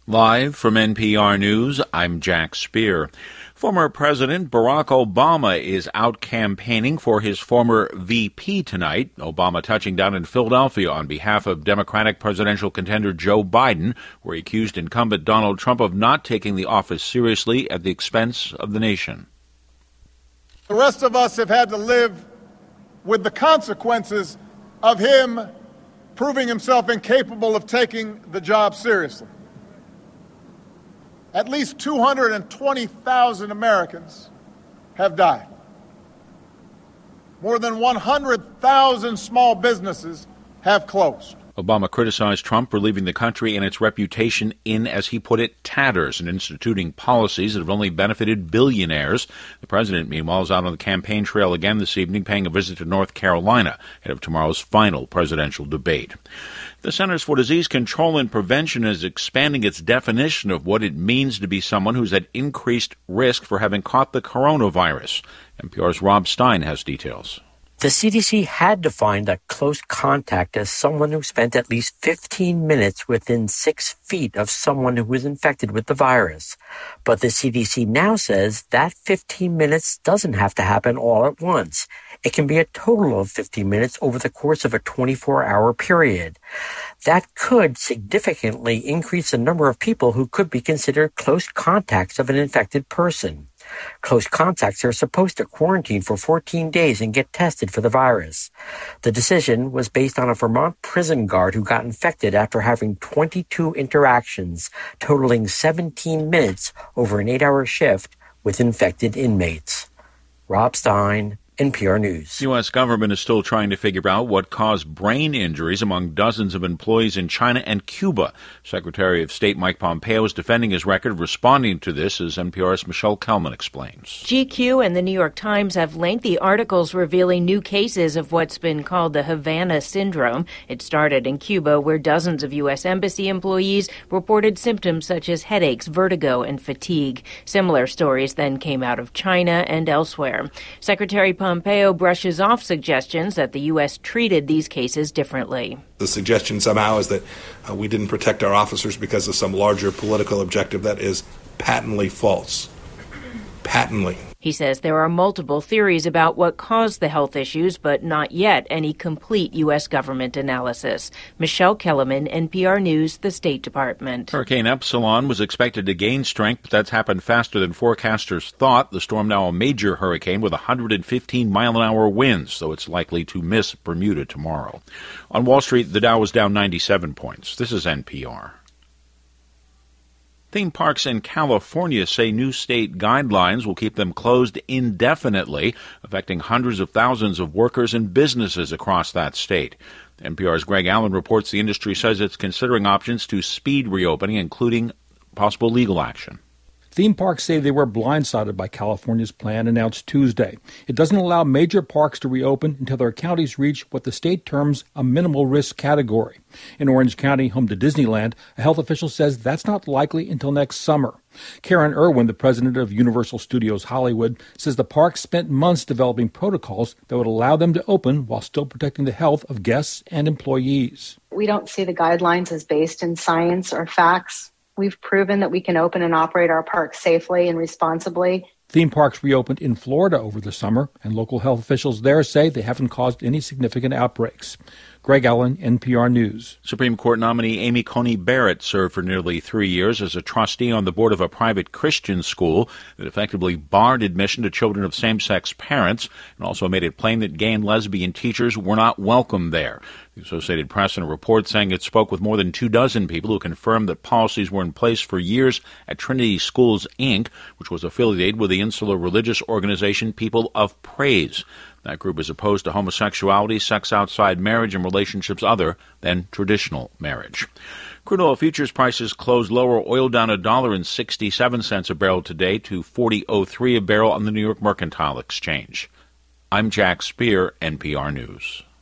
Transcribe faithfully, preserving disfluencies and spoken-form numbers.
Live from N P R News, I'm Jack Speer. Former President Barack Obama is out campaigning for his former V P tonight. Obama touching down in Philadelphia on behalf of Democratic presidential contender Joe Biden, where he accused incumbent Donald Trump of not taking the office seriously at the expense of the nation. The rest of us have had to live with the consequences of him proving himself incapable of taking the job seriously. At least two hundred twenty thousand Americans have died. More than one hundred thousand small businesses have closed. Obama criticized Trump for leaving the country and its reputation in, as he put it, tatters and instituting policies that have only benefited billionaires. The president, meanwhile, is out on the campaign trail again this evening, paying a visit to North Carolina ahead of tomorrow's final presidential debate. The Centers for Disease Control and Prevention is expanding its definition of what it means to be someone who's at increased risk for having caught the coronavirus. N P R's Rob Stein has details. The C D C had defined a close contact as someone who spent at least fifteen minutes within six feet of someone who was infected with the virus. But the C D C now says that fifteen minutes doesn't have to happen all at once. It can be a total of fifteen minutes over the course of a twenty-four hour period. That could significantly increase the number of people who could be considered close contacts of an infected person. Close contacts are supposed to quarantine for fourteen days and get tested for the virus. The decision was based on a Vermont prison guard who got infected after having twenty-two interactions, totaling seventeen minutes over an eight hour shift with infected inmates. Rob Stein, N P R News. The U S government is still trying to figure out what caused brain injuries among dozens of employees in China and Cuba. Secretary of State Mike Pompeo is defending his record, responding to this, as N P R's Michelle Kelman explains. G Q and the New York Times have lengthy articles revealing new cases of what's been called the Havana syndrome. It started in Cuba, where dozens of U S embassy employees reported symptoms such as headaches, vertigo, and fatigue. Similar stories then came out of China and elsewhere. Secretary Pompeo brushes off suggestions that the U S treated these cases differently. The suggestion somehow is that uh, we didn't protect our officers because of some larger political objective that is patently false. Patently. He says there are multiple theories about what caused the health issues, but not yet any complete U S government analysis. Michelle Kellerman, N P R News, the State Department. Hurricane Epsilon was expected to gain strength, but that's happened faster than forecasters thought. The storm now a major hurricane with one hundred fifteen mile an hour winds, so it's likely to miss Bermuda tomorrow. On Wall Street, the Dow was down ninety-seven points. This is N P R. Theme parks in California say new state guidelines will keep them closed indefinitely, affecting hundreds of thousands of workers and businesses across that state. N P R's Greg Allen reports the industry says it's considering options to speed reopening, including possible legal action. Theme parks say they were blindsided by California's plan announced Tuesday. It doesn't allow major parks to reopen until their counties reach what the state terms a minimal risk category. In Orange County, home to Disneyland, a health official says that's not likely until next summer. Karen Irwin, the president of Universal Studios Hollywood, says the park spent months developing protocols that would allow them to open while still protecting the health of guests and employees. We don't see the guidelines as based in science or facts. We've proven that we can open and operate our parks safely and responsibly. Theme parks reopened in Florida over the summer, and local health officials there say they haven't caused any significant outbreaks. Greg Allen, N P R News. Supreme Court nominee Amy Coney Barrett served for nearly three years as a trustee on the board of a private Christian school that effectively barred admission to children of same-sex parents and also made it plain that gay and lesbian teachers were not welcome there. The Associated Press in a report saying it spoke with more than two dozen people who confirmed that policies were in place for years at Trinity Schools, Incorporated, which was affiliated with the insular religious organization People of Praise. That group is opposed to homosexuality, sex outside marriage, and relationships other than traditional marriage. Crude oil futures prices closed lower, oil down a dollar and sixty-seven cents a barrel today to forty oh three a barrel on the New York Mercantile Exchange. I'm Jack Speer, N P R News.